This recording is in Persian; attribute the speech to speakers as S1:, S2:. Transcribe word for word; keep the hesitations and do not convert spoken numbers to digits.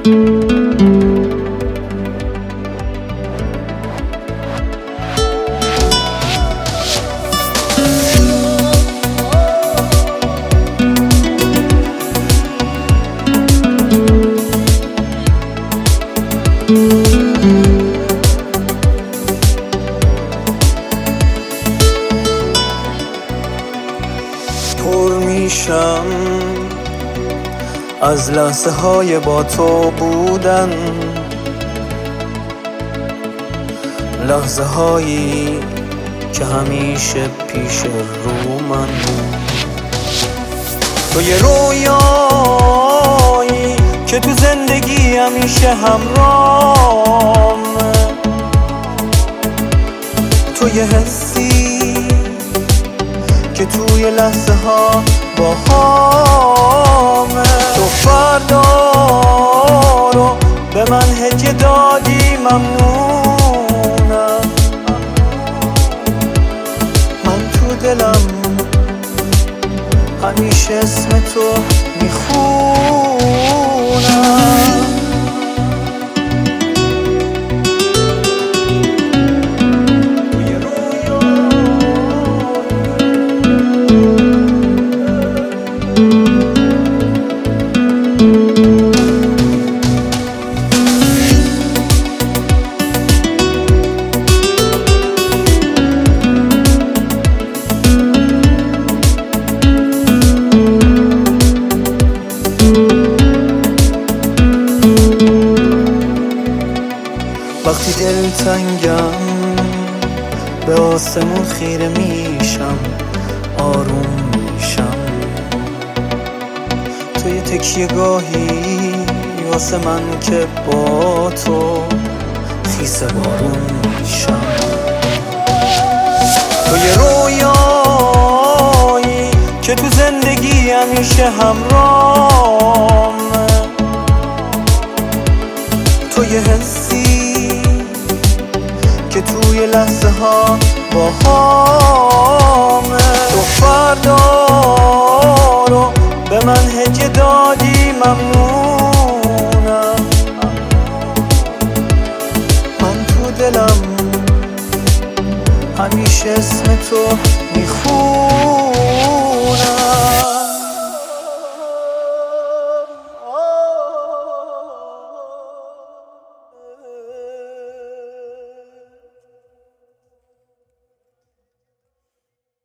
S1: پر میشم از لحظه های با تو بودن، لحظه هایی که همیشه پیش رو من بود. تو یه رویایی که تو زندگی همیشه همراهم، تو یه حسی که توی لحظه ها با همه. تو فردا رو به من هدیه دادی، ممنونم. من تو دلم همیشه اسم تو میخونم. وقتی دلتنگم به آسمون خیره میشم، آروم میشم. تو یه تکیه گاهی واسه من که با تو خیس بارون میشم. تو یه رویایی که تو زندگی همیشه همراهم، تو یه حسی که توی لحظه ها با همه. تو فردا رو به من هدیه دادی، ممنونم. من تو دلم همیشه اسم تو میخونم.